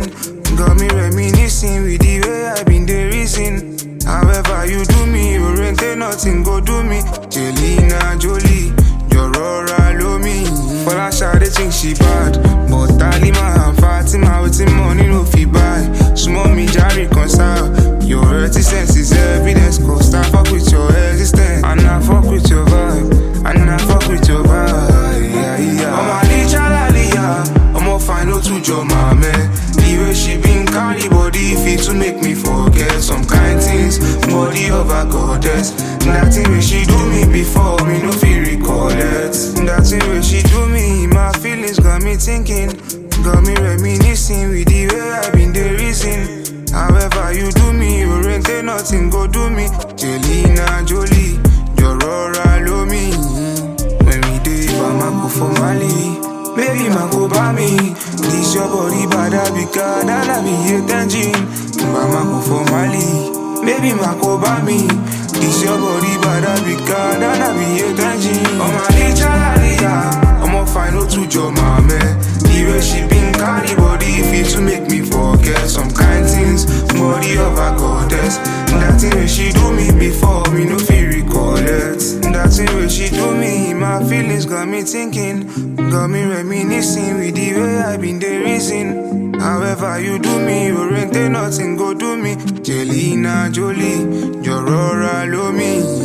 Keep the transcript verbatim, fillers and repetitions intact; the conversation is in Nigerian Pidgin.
thinking. Got me reminiscing with the way I been the reason. However you do me, you ain't nothing go do me. Jelena Jolie, you're all me. For that shot, they think she bad, but Talima and Fatima with the money no fee buy. Small me jar reconcile. Your reticence is evidence. Go start fuck with your existence, and I fuck with your vibe, and I fuck with your vibe. Yeah, yeah. I'm a licha la liya. I'm a final to your mama. The way she been carry body fit to make me forget some kind things. Body of a goddess. That thing way she do me before me no feel recall it. That thing way she do me, my feelings got me thinking. Got me reminiscing with the way I been the reason. However you do me, you ain't nothing go do me. Jelena Jolie, you're all me. When we dey Bamako for Mali, baby man go by me. This your body bad because that I be attention. Bamako for Mali, baby man go by me. This your body bad because that I be attention. I'm a licha la liya. I'm a final to your mama. The way she been carry body fit to make me forget some kind things. Body of a goddess. That thing way she do me before me no feel recall it. That thing way she do me, my feelings got me thinking. Got me reminiscing with the way I been the reason. However you do me, you ain't nothing go do me. Jelena Jolie, you're all me.